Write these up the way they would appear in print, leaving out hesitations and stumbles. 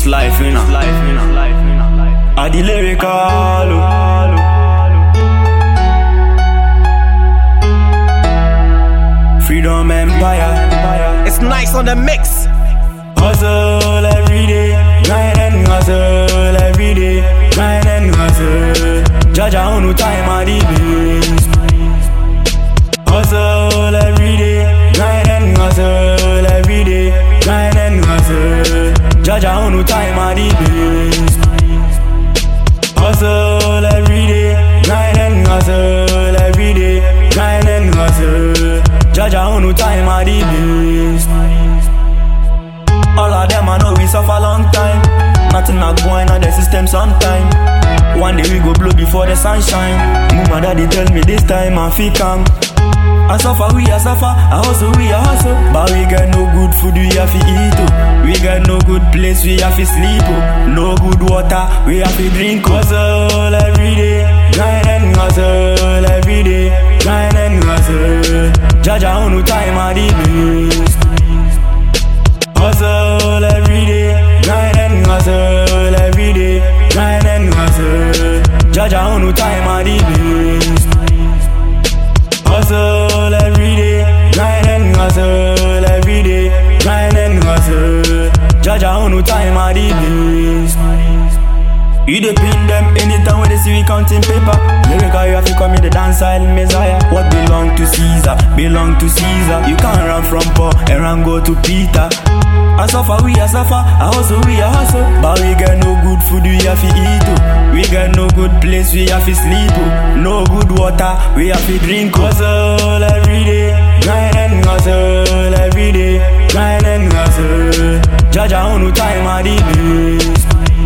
It's life, you know. I the lyrical. Freedom Empire. It's nice on the mix. Hustle every day, grind and hustle every day, grind and hustle. Jaja unu time at the base. Hustle every day, grind and hustle every day, grind and hustle. Jaja unu time at the base. Hustle every day, grind and hustle every day, grind and hustle. Jaja unu time at the base. All of them I know we suffer long time. Nothing not going on the system sometime. One day we go blow before the sunshine. Mama daddy tell me this time I feel calm. I suffer, we a suffer, I hustle, we a hustle. But we got no good food, we have to eat oh. We got no good place, we have to sleep oh. No good water, we have to drink oh. Hustle every day, grind and hustle every day, grind and hustle. Jaja unu time at the base. Hustle every day, grind and hustle every day, grind and hustle. Jaja unu time at the base. Hustle every day, grind and hustle every day, grind and hustle. Jaja unu time at the base. You depend them anytime when they see we counting paper. Lyrical, you have to come in the dancehall messiah. What belong to Caesar, belong to Caesar. You can't run from Paul and run go to Peter. I suffer, we a suffer, I hustle, we a hustle. But we got no good food, we have to eat oh. We got no good place, we have to sleep oh. No good water, we have to drink oh. Hustle every day, grind and hustle every day, grind and hustle. Jaja unu time at the base.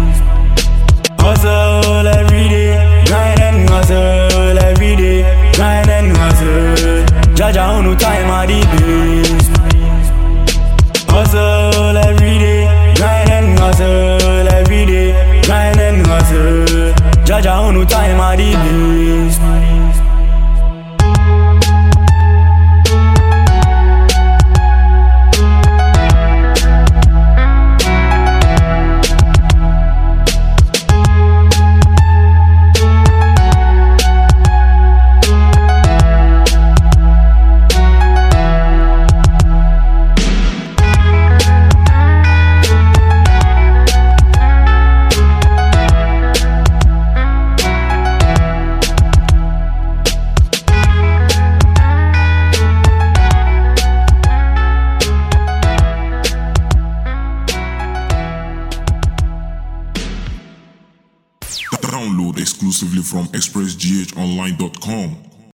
Hustle every day, grind and hustle every day, grind and hustle. Jaja unu time at the base. Hustle every day, grind and hustle every day, grind and hustle. Jaja unu time at the base. Download exclusively from expressghonline.com.